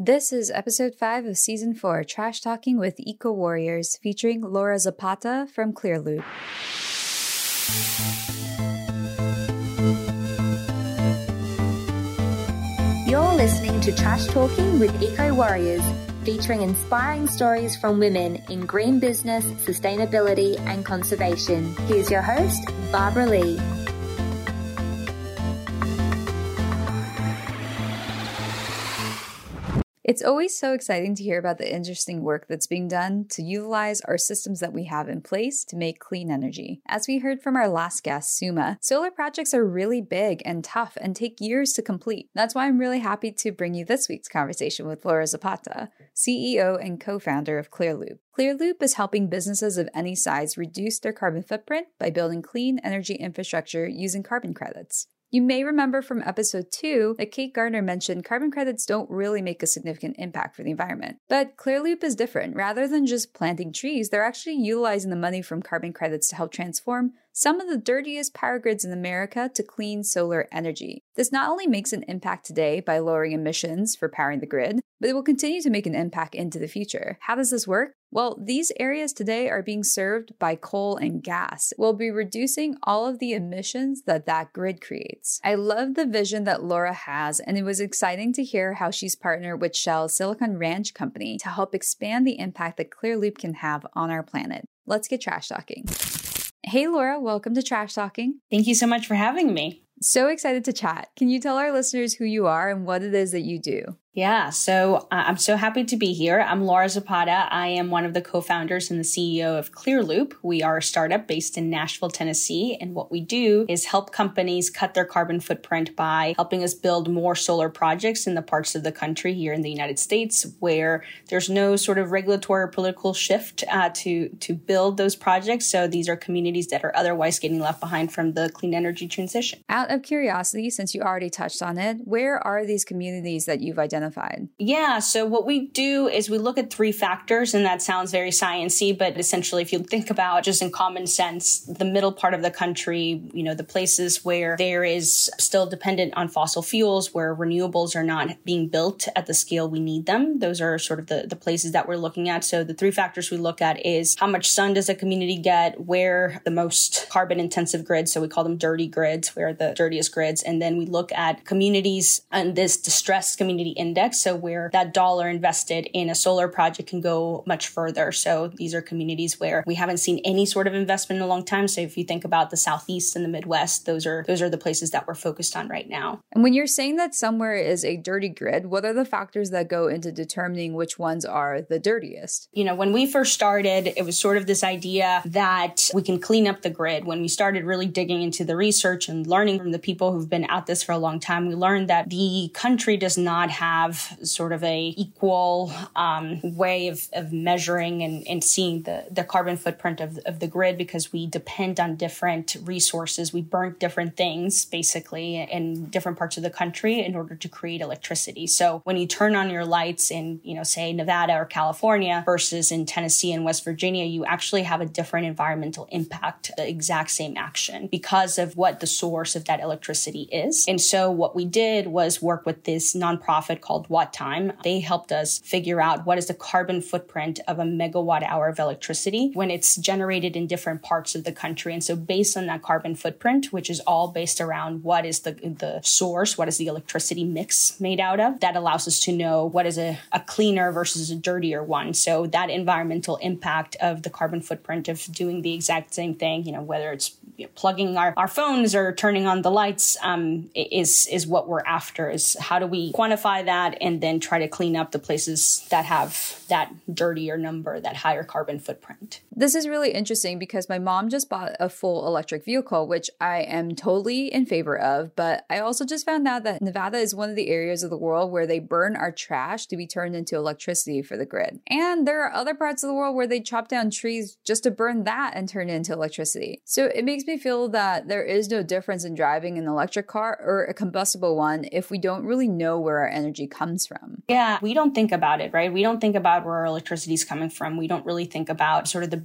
This is episode 5 of season 4, Trash Talking with Eco Warriors, featuring Laura Zapata from Clearloop. You're listening to Trash Talking with Eco Warriors, featuring inspiring stories from women in green business, sustainability, and conservation. Here's your host, Barbara Lee. It's always so exciting to hear about the interesting work that's being done to utilize our systems that we have in place to make clean energy. As we heard from our last guest, Suma, solar projects are really big and tough and take years to complete. That's why I'm really happy to bring you this week's conversation with Laura Zapata, CEO and co-founder of Clearloop. Clearloop is helping businesses of any size reduce their carbon footprint by building clean energy infrastructure using carbon credits. You may remember from episode 2 that Kate Gardner mentioned carbon credits don't really make a significant impact for the environment. But Clearloop is different. Rather than just planting trees, they're actually utilizing the money from carbon credits to help transform some of the dirtiest power grids in America to clean solar energy. This not only makes an impact today by lowering emissions for powering the grid, but it will continue to make an impact into the future. How does this work? Well, these areas today are being served by coal and gas. We'll be reducing all of the emissions that grid creates. I love the vision that Laura has, and it was exciting to hear how she's partnered with Shell's Silicon Ranch company to help expand the impact that Clearloop can have on our planet. Let's get trash talking. Hey Laura, welcome to Trash Talking. Thank you so much for having me. So excited to chat. Can you tell our listeners who you are and what it is that you do? Yeah, so I'm so happy to be here. I'm Laura Zapata. I am one of the co-founders and the CEO of Clearloop. We are a startup based in Nashville, Tennessee. And what we do is help companies cut their carbon footprint by helping us build more solar projects in the parts of the country here in the United States where there's no sort of regulatory or political shift to build those projects. So these are communities that are otherwise getting left behind from the clean energy transition. Out of curiosity, since you already touched on it, where are these communities that you've identified? Yeah, so what we do is we look at 3 factors, and that sounds very sciencey, but essentially if you think about just in common sense, the middle part of the country, the places where there is still dependent on fossil fuels, where renewables are not being built at the scale we need them. Those are sort of the places that we're looking at. So the 3 factors we look at is how much sun does a community get, where the most carbon intensive grids, so we call them dirty grids, where are the dirtiest grids, and then we look at communities and this distressed community index, so where that dollar invested in a solar project can go much further. So these are communities where we haven't seen any sort of investment in a long time. So if you think about the Southeast and the Midwest, those are the places that we're focused on right now. And when you're saying that somewhere is a dirty grid, what are the factors that go into determining which ones are the dirtiest? When we first started, it was sort of this idea that we can clean up the grid. When we started really digging into the research and learning from the people who've been at this for a long time, we learned that the country does not have sort of a equal way of measuring and seeing the carbon footprint of the grid because we depend on different resources. We burn different things basically in different parts of the country in order to create electricity. So when you turn on your lights in, say Nevada or California versus in Tennessee and West Virginia, you actually have a different environmental impact, the exact same action because of what the source of that electricity is. And so what we did was work with this nonprofit called Watt Time. They helped us figure out what is the carbon footprint of a megawatt hour of electricity when it's generated in different parts of the country. And so based on that carbon footprint, which is all based around what is the source, what is the electricity mix made out of, that allows us to know what is a cleaner versus a dirtier one. So that environmental impact of the carbon footprint of doing the exact same thing, whether it's plugging our phones or turning on the lights, is what we're after, is how do we quantify that and then try to clean up the places that have that dirtier number, that higher carbon footprint. This is really interesting because my mom just bought a full electric vehicle, which I am totally in favor of. But I also just found out that Nevada is one of the areas of the world where they burn our trash to be turned into electricity for the grid. And there are other parts of the world where they chop down trees just to burn that and turn it into electricity. So it makes me feel that there is no difference in driving an electric car or a combustible one if we don't really know where our energy comes from. Yeah, we don't think about it, right? We don't think about where our electricity is coming from. We don't really think about sort of the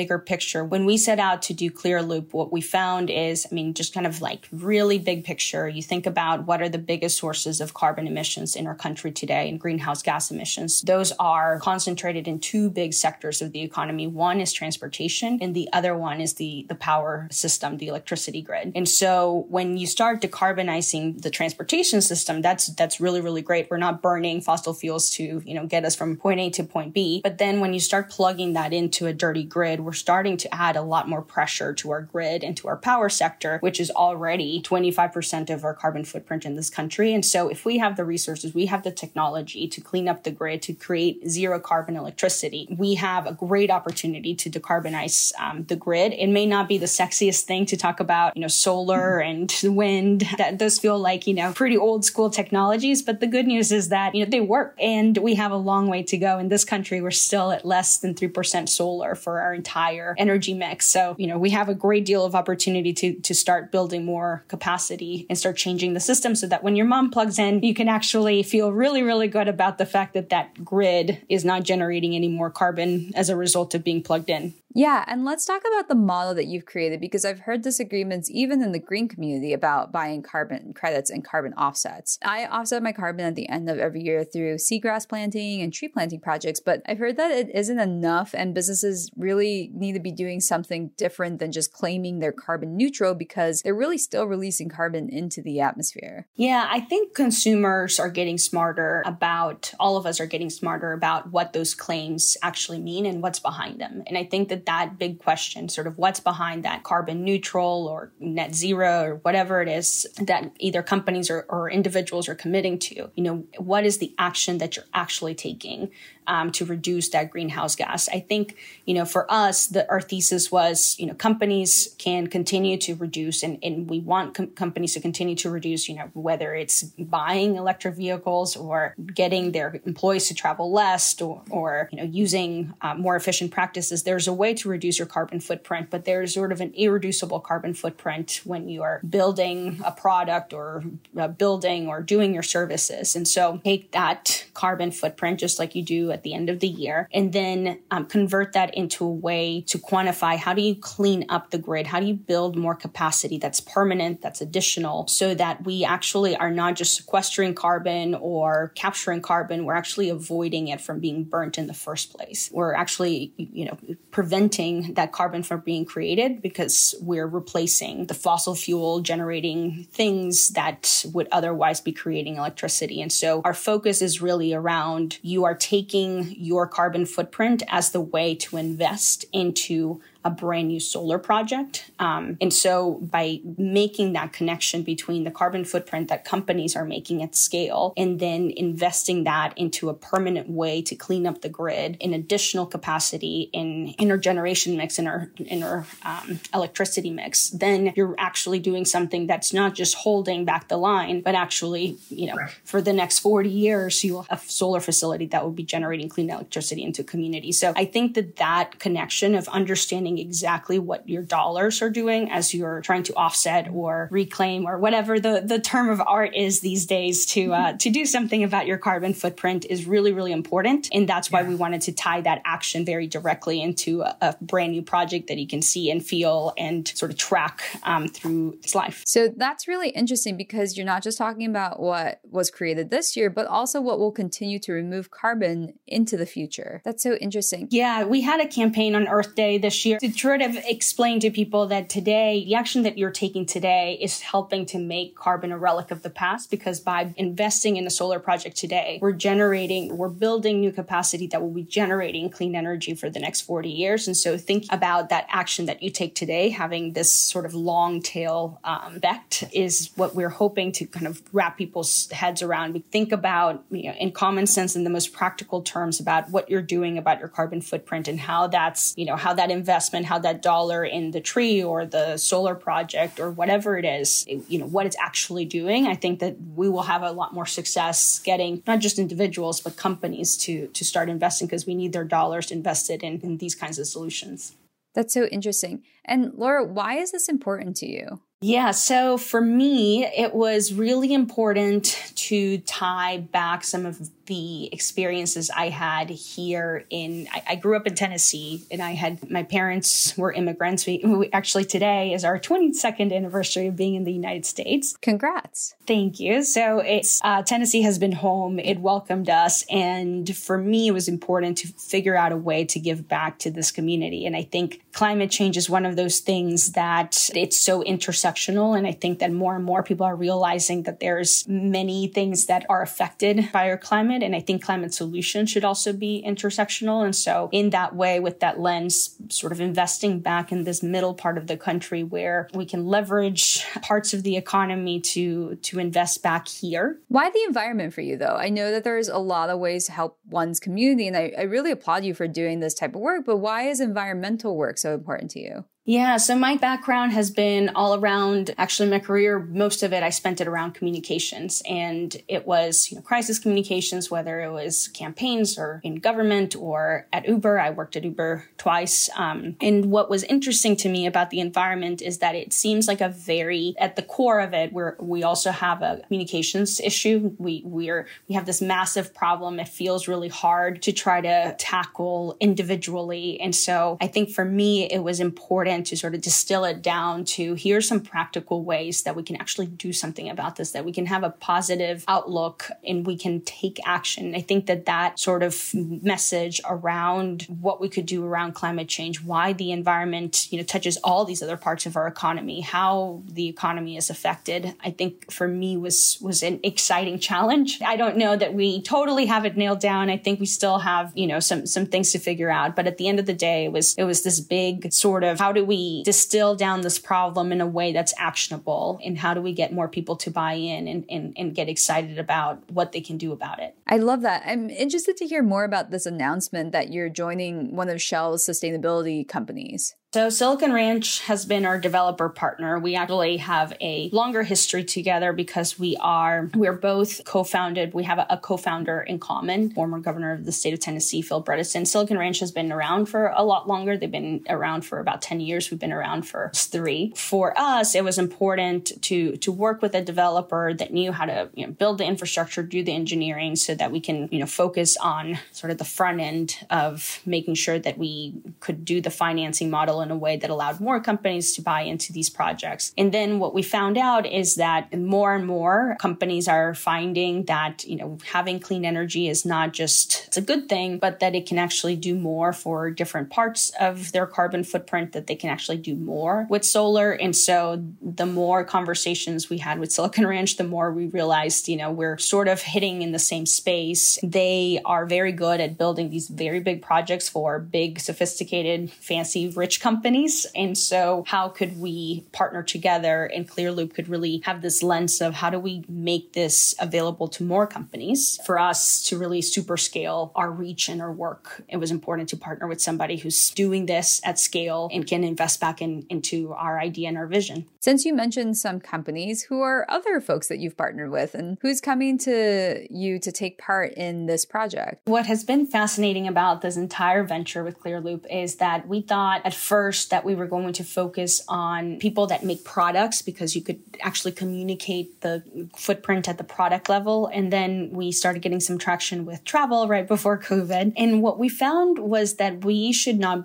bigger picture, when we set out to do Clear Loop, what we found is, just kind of like really big picture. You think about what are the biggest sources of carbon emissions in our country today and greenhouse gas emissions. Those are concentrated in two big sectors of the economy. One is transportation, and the other one is the power system, the electricity grid. And so when you start decarbonizing the transportation system, that's really, really great. We're not burning fossil fuels to, get us from point A to point B. But then when you start plugging that into a dirty grid, we're starting to add a lot more pressure to our grid and to our power sector, which is already 25% of our carbon footprint in this country. And so if we have the resources, we have the technology to clean up the grid, to create zero carbon electricity, we have a great opportunity to decarbonize the grid. It may not be the sexiest thing to talk about, solar and wind. That does feel like, pretty old school technologies. But the good news is that, they work, and we have a long way to go. In this country, we're still at less than 3% solar for our entire energy mix. So, we have a great deal of opportunity to start building more capacity and start changing the system so that when your mom plugs in, you can actually feel really, really good about the fact that that grid is not generating any more carbon as a result of being plugged in. Yeah, and let's talk about the model that you've created, because I've heard disagreements even in the green community about buying carbon credits and carbon offsets. I offset my carbon at the end of every year through seagrass planting and tree planting projects, but I've heard that it isn't enough and businesses really need to be doing something different than just claiming they're carbon neutral, because they're really still releasing carbon into the atmosphere. Yeah, I think consumers are getting smarter about, all of us are getting smarter about what those claims actually mean and what's behind them. And I think that big question, sort of what's behind that carbon neutral or net zero or whatever it is that either companies or individuals are committing to, what is the action that you're actually taking to reduce that greenhouse gas? I think, for us, our thesis was, companies can continue to reduce, and we want companies to continue to reduce, whether it's buying electric vehicles or getting their employees to travel less or using more efficient practices. There's a way to reduce your carbon footprint, but there's sort of an irreducible carbon footprint when you are building a product or building or doing your services. And so take that carbon footprint, just like you do at the end of the year, and then convert that into a way to quantify, how do you clean up the grid? How do you build more capacity that's permanent, that's additional, so that we actually are not just sequestering carbon or capturing carbon, we're actually avoiding it from being burnt in the first place. We're actually, preventing that carbon from being created because we're replacing the fossil fuel generating things that would otherwise be creating electricity. And so our focus is really around, you are taking your carbon footprint as the way to invest into a brand new solar project. And so by making that connection between the carbon footprint that companies are making at scale and then investing that into a permanent way to clean up the grid in additional capacity in our generation mix, in our electricity mix, then you're actually doing something that's not just holding back the line, but actually, for the next 40 years, you'll have a solar facility that will be generating clean electricity into community. So I think that connection of understanding exactly what your dollars are doing as you're trying to offset or reclaim or whatever the term of art is these days to do something about your carbon footprint is really, really important. And that's why we wanted to tie that action very directly into a brand new project that you can see and feel and sort of track through its life. So that's really interesting, because you're not just talking about what was created this year, but also what will continue to remove carbon into the future. That's so interesting. Yeah, we had a campaign on Earth Day this year to sort of explain to people that today, the action that you're taking today is helping to make carbon a relic of the past, because by investing in a solar project today, we're building new capacity that will be generating clean energy for the next 40 years. And so think about that action that you take today, having this sort of long tail effect is what we're hoping to kind of wrap people's heads around. We think about, in common sense, in the most practical terms, about what you're doing about your carbon footprint and how that's, how that investment, how that dollar in the tree or the solar project or whatever it is, what it's actually doing. I think that we will have a lot more success getting not just individuals, but companies to start investing, because we need their dollars invested in these kinds of solutions. That's so interesting. And Laura, why is this important to you? Yeah, so for me, it was really important to tie back some of the experiences I had here I grew up in Tennessee, and my parents were immigrants. We actually today is our 22nd anniversary of being in the United States. Congrats. Thank you. So Tennessee has been home. It welcomed us. And for me, it was important to figure out a way to give back to this community. And I think climate change is one of those things that it's so intersectional. And I think that more and more people are realizing that there's many things that are affected by our climate. And I think climate solutions should also be intersectional. And so in that way, with that lens, sort of investing back in this middle part of the country where we can leverage parts of the economy to invest back here. Why the environment for you, though? I know that there's a lot of ways to help one's community, and I really applaud you for doing this type of work, but why is environmental work so important to you? Yeah, so my background has been all around, actually my career, most of it, I spent it around communications. And it was, crisis communications, whether it was campaigns or in government or at Uber. I worked at Uber twice. And what was interesting to me about the environment is that it seems like at the core of it, we also have a communications issue. We have this massive problem. It feels really hard to try to tackle individually. And so I think for me, it was important to sort of distill it down to here's some practical ways that we can actually do something about this, that we can have a positive outlook and we can take action. I think that sort of message around what we could do around climate change, why the environment, touches all these other parts of our economy, how the economy is affected, I think for me was an exciting challenge. I don't know that we totally have it nailed down. I think we still have, some things to figure out. But at the end of the day, it was this big sort of how do we distill down this problem in a way that's actionable, and how do we get more people to buy in and get excited about what they can do about it? I love that. I'm interested to hear more about this announcement that you're joining one of Shell's sustainability companies. So Silicon Ranch has been our developer partner. We actually have a longer history together because we're both co-founded. We have a co-founder in common, former governor of the state of Tennessee, Phil Bredesen. Silicon Ranch has been around for a lot longer. They've been around for about 10 years. We've been around for 3. For us, it was important to work with a developer that knew how to build the infrastructure, do the engineering so that we can focus on sort of the front end of making sure that we could do the financing model in a way that allowed more companies to buy into these projects. And then what we found out is that more and more companies are finding that, having clean energy is not just, it's a good thing, but that it can actually do more for different parts of their carbon footprint, that they can actually do more with solar. And so the more conversations we had with Silicon Ranch, the more we realized, we're sort of hitting in the same space. They are very good at building these very big projects for big, sophisticated, fancy, rich companies. And so how could we partner together? And ClearLoop could really have this lens of how do we make this available to more companies for us to really super scale our reach and our work. It was important to partner with somebody who's doing this at scale and can invest back into our idea and our vision. Since you mentioned some companies, who are other folks that you've partnered with, and who's coming to you to take part in this project? What has been fascinating about this entire venture with ClearLoop is that we thought at first that we were going to focus on people that make products because you could actually communicate the footprint at the product level. And then we started getting some traction with travel right before COVID. And what we found was that we're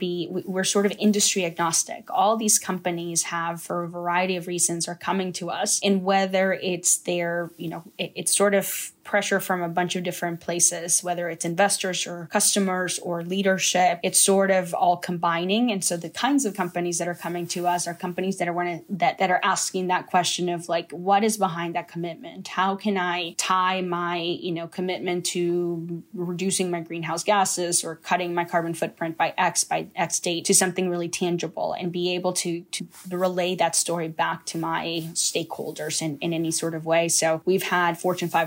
sort of industry agnostic. All these companies have, for a variety of reasons, are coming to us. And whether it's their, it's sort of pressure from a bunch of different places, whether it's investors or customers or leadership, it's sort of all combining. And so the kinds of companies that are coming to us are companies that are asking that question of like, what is behind that commitment? How can I tie my, commitment to reducing my greenhouse gases or cutting my carbon footprint by X date to something really tangible, and be able to relay that story back to my stakeholders in any sort of way. So we've had Fortune 500 companies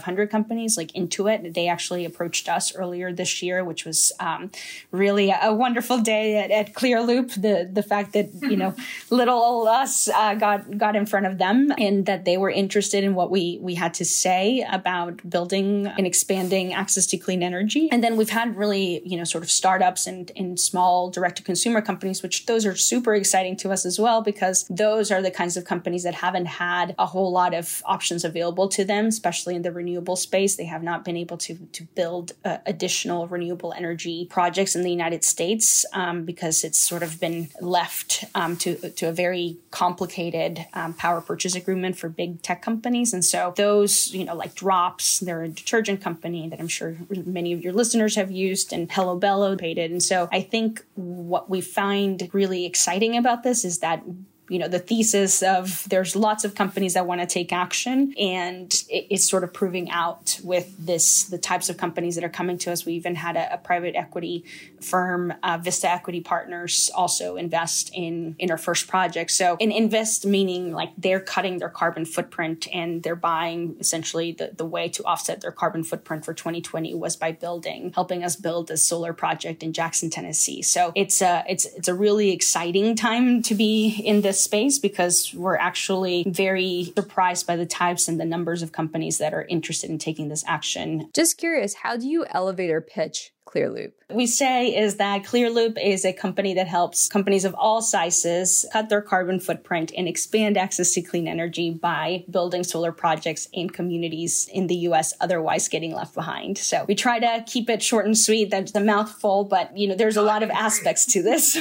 companies like Intuit. They actually approached us earlier this year, which was really a wonderful day at Clearloop. The fact that, little old us got in front of them and that they were interested in what we had to say about building and expanding access to clean energy. And then we've had really, sort of startups and small direct-to-consumer companies, which those are super exciting to us as well, because those are the kinds of companies that haven't had a whole lot of options available to them, especially in the renewable space. They have not been able to build additional renewable energy projects in the United States because it's sort of been left to a very complicated power purchase agreement for big tech companies. And so those, like Drops, they're a detergent company that I'm sure many of your listeners have used, and Hello Bello paid it. And so I think what we find really exciting about this is that the thesis of there's lots of companies that want to take action, and it's sort of proving out with the types of companies that are coming to us. We even had a private equity firm, Vista Equity Partners, also invest in our first project. So invest meaning like they're cutting their carbon footprint and they're buying essentially the way to offset their carbon footprint for 2020 was by helping us build a solar project in Jackson, Tennessee. So it's a really exciting time to be in this space because we're actually very surprised by the types and the numbers of companies that are interested in taking this action. Just curious, how do you elevator pitch Clearloop? We say is that Clearloop is a company that helps companies of all sizes cut their carbon footprint and expand access to clean energy by building solar projects in communities in the U.S. otherwise getting left behind. So we try to keep it short and sweet. That's a mouthful, but there's a lot of aspects to this.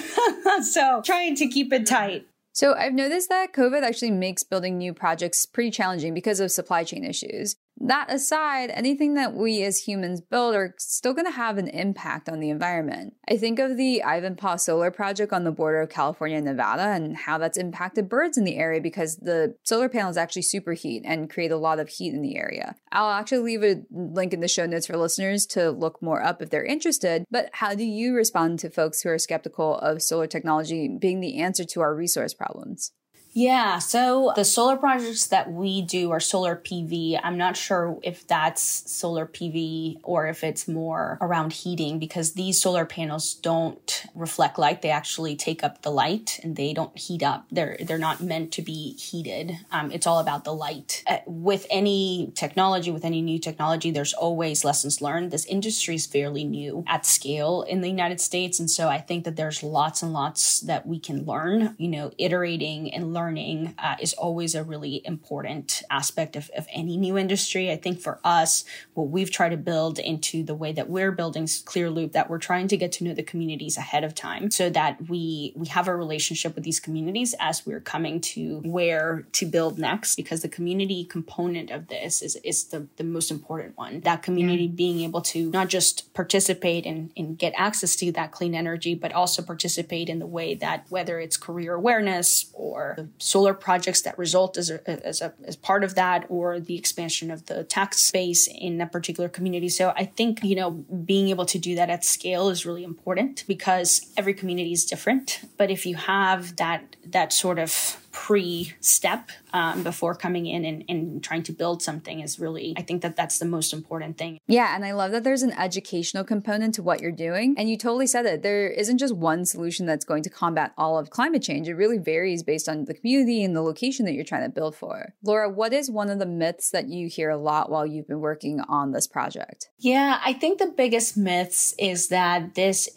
So trying to keep it tight. So I've noticed that COVID actually makes building new projects pretty challenging because of supply chain issues. That aside, anything that we as humans build are still going to have an impact on the environment. I think of the Ivanpah solar project on the border of California and Nevada and how that's impacted birds in the area because the solar panels actually superheat and create a lot of heat in the area. I'll actually leave a link in the show notes for listeners to look more up if they're interested. But how do you respond to folks who are skeptical of solar technology being the answer to our resource problems? Yeah, so the solar projects that we do are solar PV. I'm not sure if that's solar PV or if it's more around heating because these solar panels don't reflect light. They actually take up the light and they don't heat up. They're not meant to be heated. It's all about the light. With any technology, with any new technology, there's always lessons learned. This industry is fairly new at scale in the United States. And so I think that there's lots and lots that we can learn, iterating and learning is always a really important aspect of any new industry. I think for us, what we've tried to build into the way that we're building Clearloop, that we're trying to get to know the communities ahead of time so that we have a relationship with these communities as we're coming to where to build next, because the community component of this is the most important one. That community being able to not just participate and get access to that clean energy, but also participate in the way that whether it's career awareness or the solar projects that result as part of that, or the expansion of the tax base in a particular community. So I think, being able to do that at scale is really important because every community is different. But if you have that sort of pre-step before coming in and trying to build something is really, I think that's the most important thing. Yeah, and I love that there's an educational component to what you're doing. And you totally said it. There isn't just one solution that's going to combat all of climate change. It really varies based on the community and the location that you're trying to build for. Laura, what is one of the myths that you hear a lot while you've been working on this project? Yeah, I think the biggest myths is that this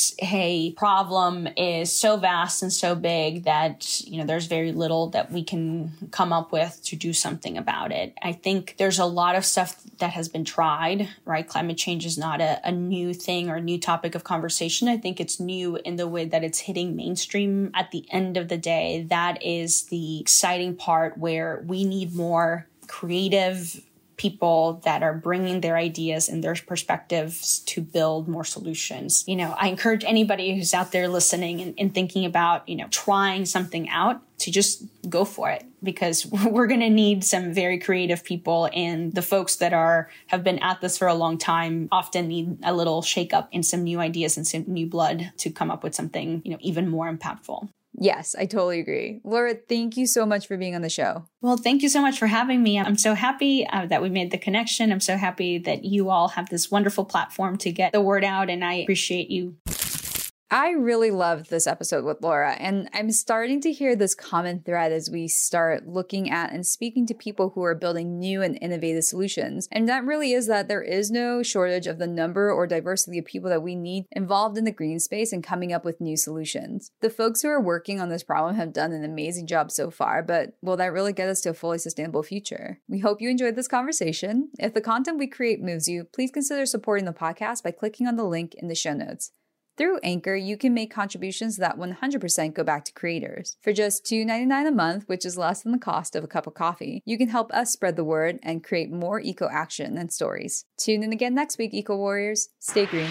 problem is so vast and so big that, there's very little that we can come up with to do something about it. I think there's a lot of stuff that has been tried, right? Climate change is not a new thing or a new topic of conversation. I think it's new in the way that it's hitting mainstream. At the end of the day, that is the exciting part where we need more creative people that are bringing their ideas and their perspectives to build more solutions. I encourage anybody who's out there listening and thinking about, trying something out to just go for it, because we're going to need some very creative people, and the folks that have been at this for a long time often need a little shake up and some new ideas and some new blood to come up with something, even more impactful. Yes, I totally agree. Laura, thank you so much for being on the show. Well, thank you so much for having me. I'm so happy that we made the connection. I'm so happy that you all have this wonderful platform to get the word out, and I appreciate you. I really loved this episode with Laura, and I'm starting to hear this common thread as we start looking at and speaking to people who are building new and innovative solutions. And that really is that there is no shortage of the number or diversity of people that we need involved in the green space and coming up with new solutions. The folks who are working on this problem have done an amazing job so far, but will that really get us to a fully sustainable future? We hope you enjoyed this conversation. If the content we create moves you, please consider supporting the podcast by clicking on the link in the show notes. Through Anchor, you can make contributions that 100% go back to creators. For just $2.99 a month, which is less than the cost of a cup of coffee, you can help us spread the word and create more eco-action and stories. Tune in again next week, Eco Warriors. Stay green.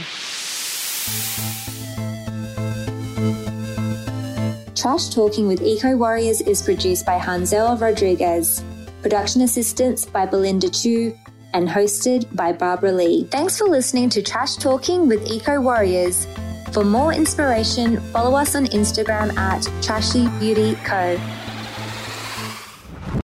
Trash Talking with Eco Warriors is produced by Hansel Rodriguez, production assistance by Belinda Chu, and hosted by Barbara Lee. Thanks for listening to Trash Talking with Eco Warriors. For more inspiration, follow us on Instagram at Trashy Beauty Co.